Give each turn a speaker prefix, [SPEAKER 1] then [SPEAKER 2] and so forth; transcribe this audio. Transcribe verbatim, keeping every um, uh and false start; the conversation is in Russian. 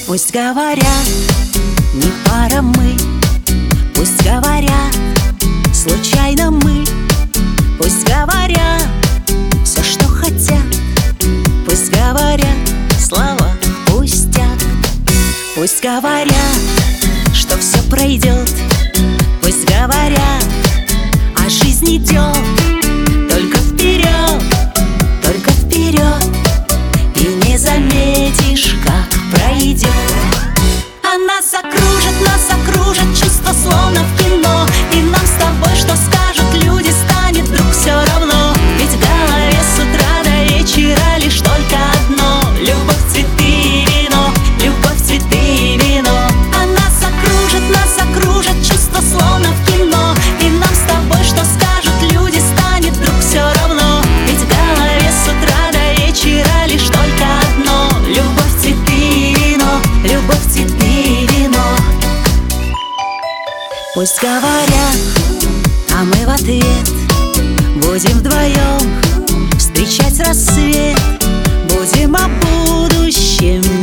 [SPEAKER 1] Пусть говорят, не пара мы. Пусть говорят, случайно мы. Пусть говорят все, что хотят. Пусть говорят, слова пустят. Пусть говорят, что все пройдет. Пусть говорят, а жизнь идет только вперед, только вперед. И не заметишь, как пройдет. А нас окружит, нас окружит чувство, словно в кино. И нам с тобой, что скажут люди, станет вдруг все равно. Ведь в голове с утра до вечера лишь только одно: любовь, цветы и вино, любовь, цветы и вино. А нас окружит, нас окружит чувство, словно в кино. И нам с тобой, что скажут люди, станет вдруг все равно. Ведь в голове с утра до вечера лишь только одно: любовь, цветы и вино, любовь, цветы и вино. Пусть говорят, а мы в ответ будем вдвоем встречать рассвет. Будем о будущем